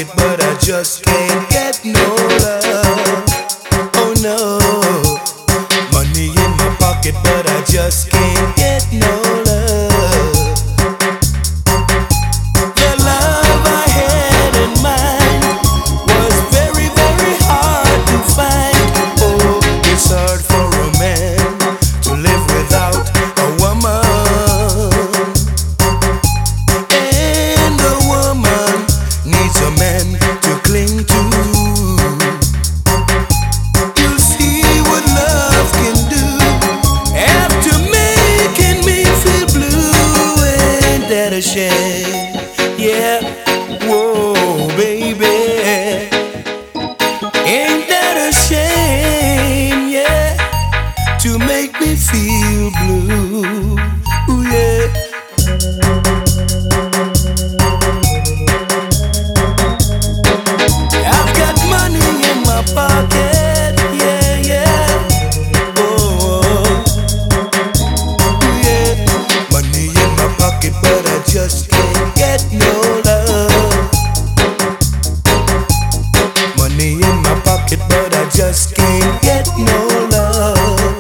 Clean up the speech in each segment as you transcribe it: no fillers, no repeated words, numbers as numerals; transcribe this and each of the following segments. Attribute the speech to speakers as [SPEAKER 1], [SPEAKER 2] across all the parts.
[SPEAKER 1] but I just can't get no love. Oh no, money in my pocket, but I just can't get no love. The love I had in mind was very, very hard to find. Oh, it's hard for a man to live without a woman, and a woman needs a man to cling to. You'll see what love can do after making me feel blue. Ain't that a shame? Yeah, whoa, baby. Ain't that a shame? Yeah, to make me feel blue. Ooh, yeah. I've got money in my pocket, yeah, yeah. Oh, yeah. Money in my pocket, but I just can't get no love. Money in my pocket, but I just can't get no love.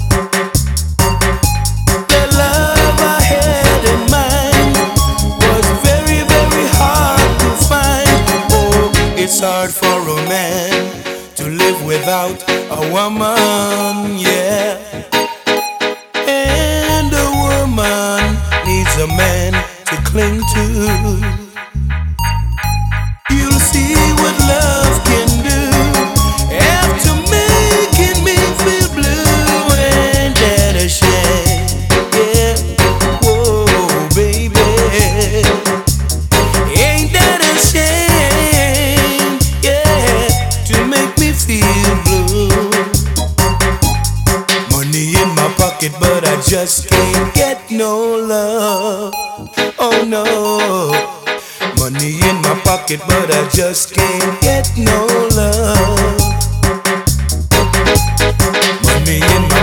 [SPEAKER 1] The love I had in mind was very, very hard to find. Oh, it's hard for a man to live without a woman, yeah. And a woman needs a man to cling to. You'll see what love can do after making me feel blue. Ain't that a shame? Yeah, whoa, baby. Ain't that a shame? Yeah, to make me feel blue. Money in my pocket, but I just can't get no love. Oh no. Money in my pocket, but I just can't get no love. Money in my